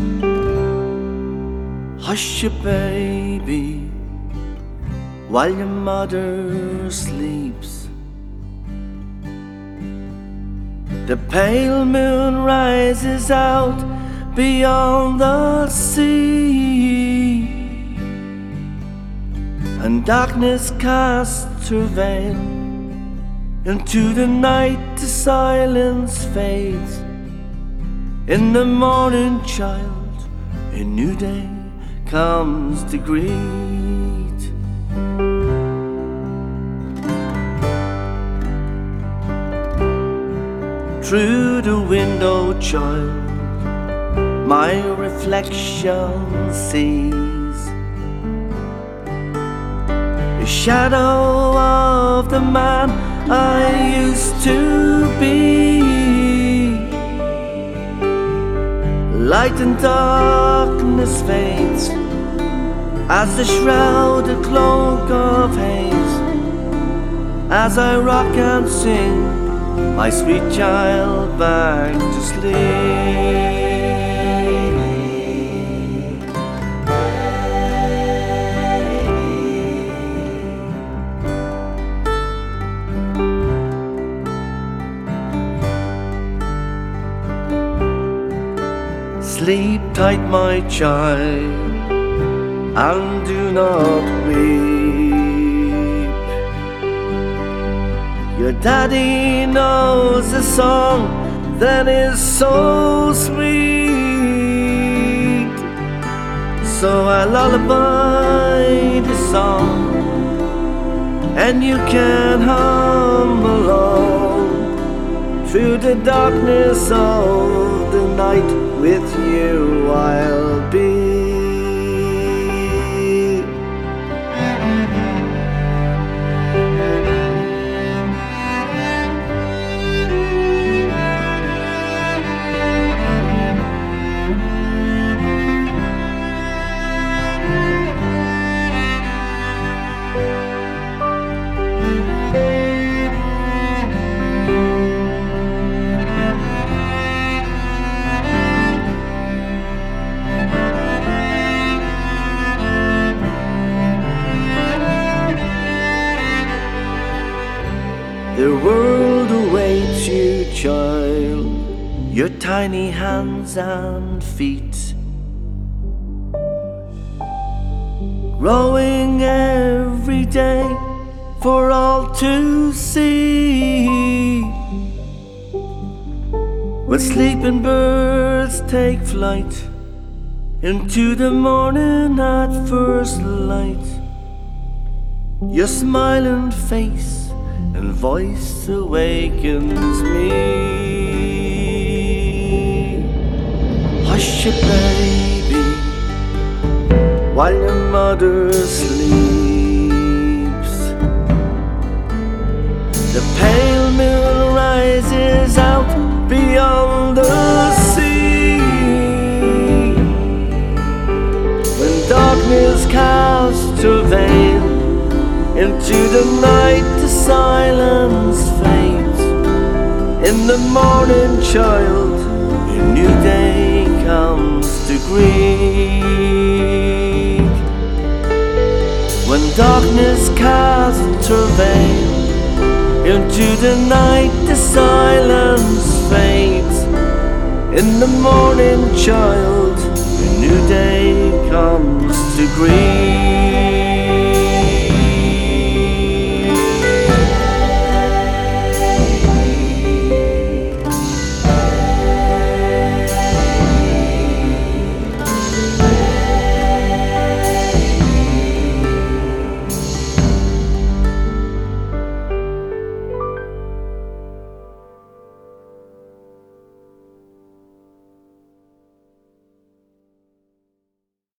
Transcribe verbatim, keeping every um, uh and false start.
Hush your baby while your mother sleeps. The pale moon rises out beyond the sea, and darkness casts her veil. Into the night the silence fades. In the morning, child, a new day comes to greet. Through the window, child, my reflection sees the shadow of the man I used to be. Light and darkness fades as the shrouded cloak of haze. As I rock and sing my sweet child back to sleep. Sleep tight, my child, and do not weep. Your daddy knows a song that is so sweet, so I lullaby the song, and you can hum along through the darkness of the night. With you I'll be. The world awaits you, child, your tiny hands and feet, growing every day for all to see. When sleeping birds take flight into the morning at first light, your smiling face and voice awakens me. Hush your baby while your mother sleeps. The pale moon rises out beyond the sea. When darkness casts her veil into the night, the silence fades. In the morning, child, a new day comes to greet. When darkness casts her veil into the night, the silence fades. In the morning, child, a new day comes to greet.